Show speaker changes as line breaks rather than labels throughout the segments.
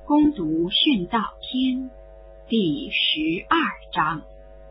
恭读训道篇第12章。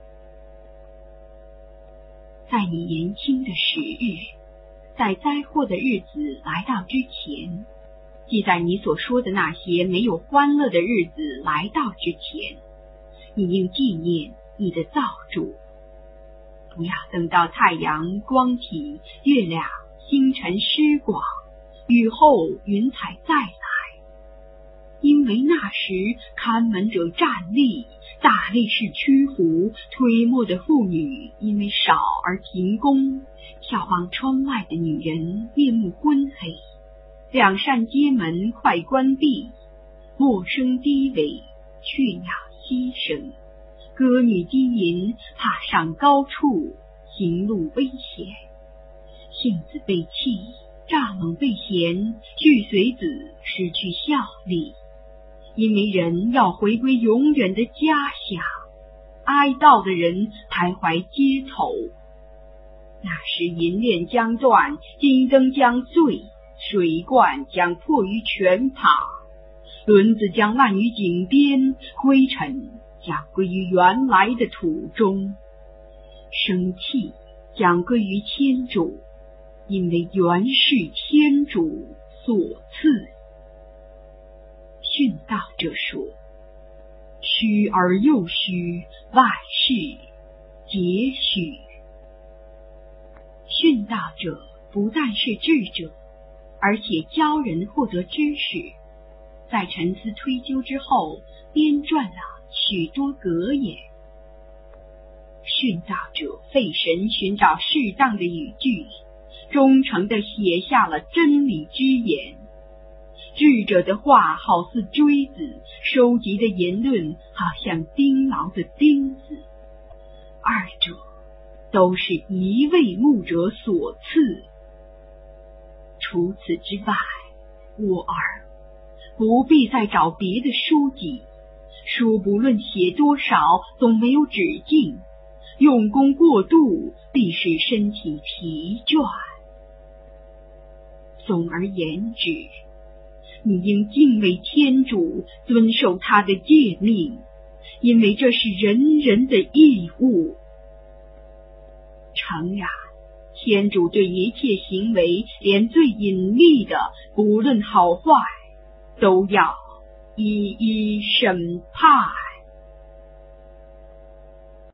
在你年轻的时日，在灾祸的日子来到之前，即在你所说的那些没有欢乐的日子来到之前，你应纪念你的造主。不要等到太阳、光体、月亮、星辰失广，雨后云彩再来，因为那时看门者站立，大力士屈服，推磨的妇女因为少而停工，眺望窗外的女人面目昏黑，两扇街门快关闭，陌生低尾，雀鸟息声，歌女低吟，踏上高处，行路危险，性子被弃，蚱蜢被衔，续随子失去效力，因为人要回归永远的家乡，哀悼的人徘徊街头。那时银链将断，金灯将碎，水罐将破于泉旁，轮子将烂于井边，灰尘将归于原来的土中，生气将归于天主，因为原是天主所赐。训道者说：虚而又虚，万事皆虚。训道者不但是智者，而且教人获得知识，在沉思推究之后，编撰了许多格言。训道者费神寻找适当的语句，忠诚地写下了真理之言。智者的话好似锥子，收集的言论好像钉牢的钉子，二者都是一位牧者所赐。除此之外，我儿，不必再找别的书籍，书不论写多少，总没有止境，用功过度，必使身体疲倦。总而言之，你应敬畏天主，遵守他的诫命，因为这是人人的义务。诚然，天主对一切行为，连最隐秘的，不论好坏，都要一一审判。